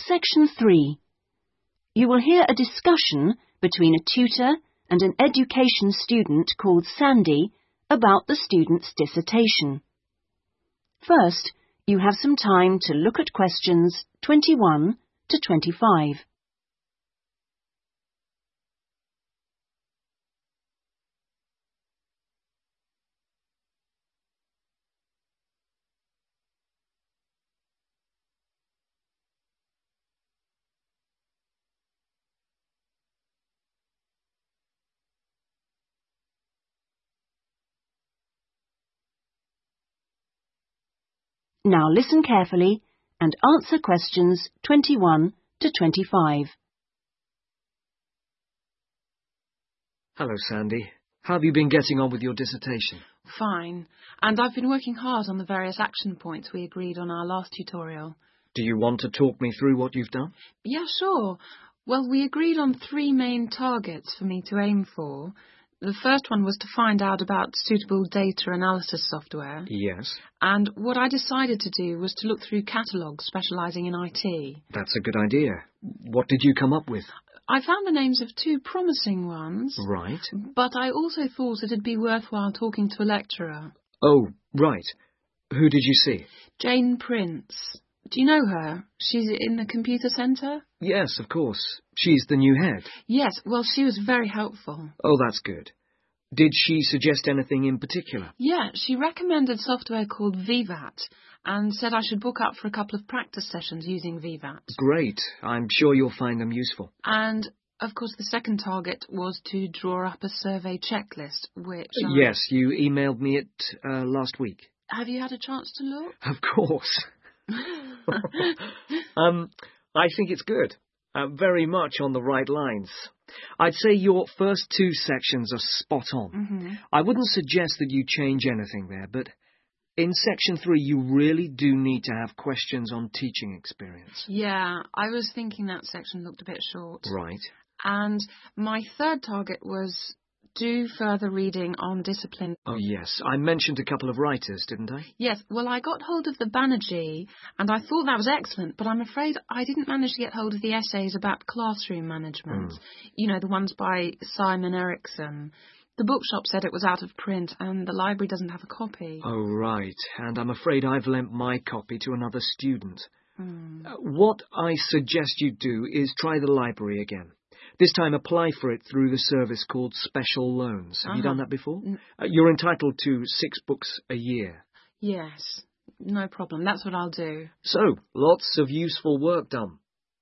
Section 3. You will hear a discussion between a tutor and an education student called Sandy about the student's dissertation. First, you have some time to look at questions 21 to 25. Now listen carefully and answer questions 21 to 25. Hello, Sandy. How have you been getting on with your dissertation? Fine. And I've been working hard on the various action points we agreed on our last tutorial. Do you want to talk me through what you've done? Yeah, sure. Well, we agreed on 3 main targets for me to aim for. The first one was to find out about suitable data analysis software. Yes. And what I decided to do was to look through catalogues specialising in IT. That's a good idea. What did you come up with? I found the names of 2 promising ones. Right. But I also thought it'd be worthwhile talking to a lecturer. Oh, right. Who did you see? Jane Prince. Do you know her? She's in the computer centre? Yes, of course. She's the new head. Yes, well, she was very helpful. Oh, that's good. Did she suggest anything in particular? Yeah, she recommended software called ViVat and said I should book up for a couple of practice sessions using ViVat. Great. I'm sure you'll find them useful. And, of course, the second target was to draw up a survey checklist, which... Yes, you emailed me it last week. Have you had a chance to look? Of course. I think it's good. Very much on the right lines. I'd say your first 2 sections are spot on. Mm-hmm. I wouldn't suggest that you change anything there, but in section 3 you really do need to have questions on teaching experience. Yeah, I was thinking that section looked a bit short. Right. And my third target was do further reading on discipline. Oh, yes. I mentioned a couple of writers, didn't I? Yes. Well, I got hold of the Banerjee, and I thought that was excellent, but I'm afraid I didn't manage to get hold of the essays about classroom management. You know, the ones by Simon Erickson. The bookshop said it was out of print, and the library doesn't have a copy. Oh, right. And I'm afraid I've lent my copy to another student. What I suggest you do is try the library again. This time apply for it through the service called Special Loans. Have you done that before? You're entitled to 6 books a year. Yes, no problem. That's what I'll do. So, lots of useful work done.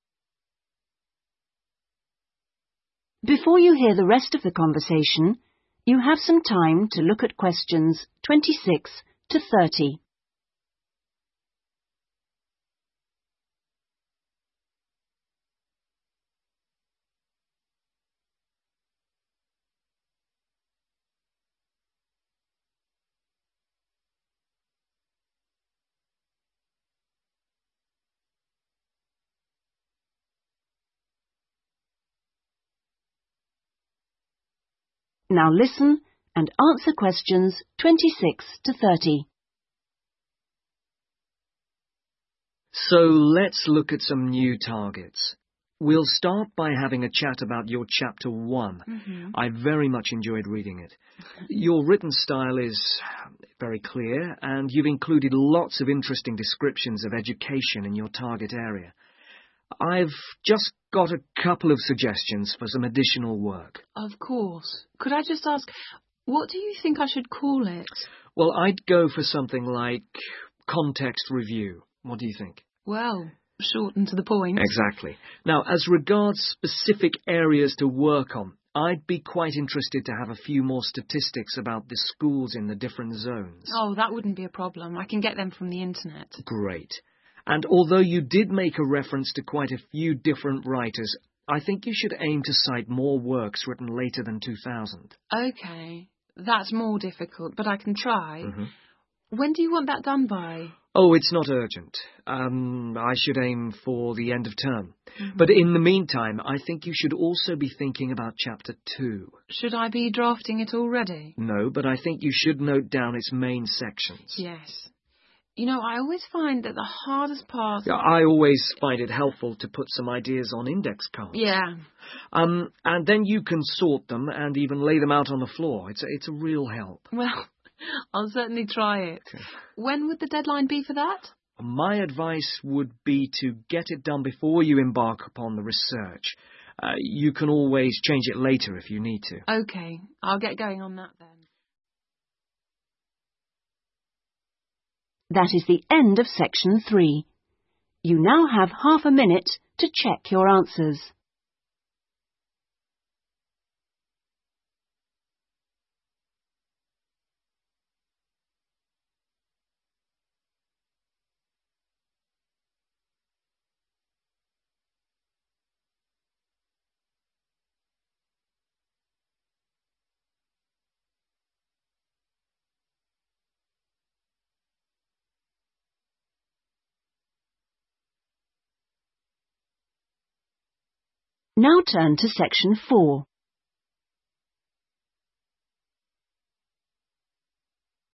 Before you hear the rest of the conversation, you have some time to look at questions 26 to 30. Now listen and answer questions 26 to 30. So let's look at some new targets. We'll start by having a chat about your chapter 1. I very much enjoyed reading it. Your written style is very clear, and you've included lots of interesting descriptions of education in your target area. I've just got a couple of suggestions for some additional work. Of course. Could I just ask, what do you think I should call it? Well, I'd go for something like context review. What do you think? Well, short and to the point. Exactly. Now, as regards specific areas to work on, I'd be quite interested to have a few more statistics about the schools in the different zones. Oh, that wouldn't be a problem. I can get them from the internet. Great. And although you did make a reference to quite a few different writers, I think you should aim to cite more works written later than 2000. OK. That's more difficult, but I can try. When do you want that done by? Oh, it's not urgent. I should aim for the end of term. But in the meantime, I think you should also be thinking about Chapter 2. Should I be drafting it already? No, but I think you should note down its main sections. Yes. You know, I always find that the hardest part... Yeah, I always find it helpful to put some ideas on index cards. Yeah. And then you can sort them and even lay them out on the floor. It's a real help. Well, I'll certainly try it. Okay. When would the deadline be for that? My advice would be to get it done before you embark upon the research. You can always change it later if you need to. Okay, I'll get going on that then. That is the end of section 3. You now have half a minute to check your answers. Now turn to section 4.